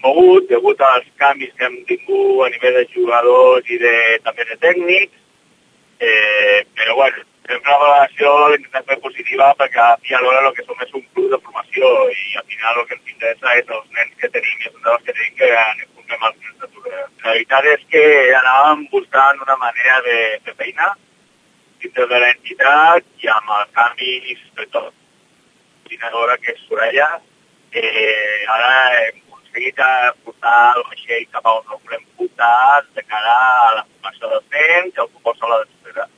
mogut degut als canvis que hem tingut a nivell de jugadors i també de tècnics, però bueno, fem una valoració intentem fer positiva perquè a fi alhora el que som és un club de formació i al final el que ens interessa és els nens que tenim i els jugadors que tenim que enfrontem als nens de Tordera. La veritat és que anàvem buscant una manera de fer feina dintre de l'entitat i amb els canvis de tot. L'ordinadora que és Soraya, ara hem aconseguit portar el vaixell cap a on no volem portar de cara a la formació dels nens i al futbol sala de Tordera.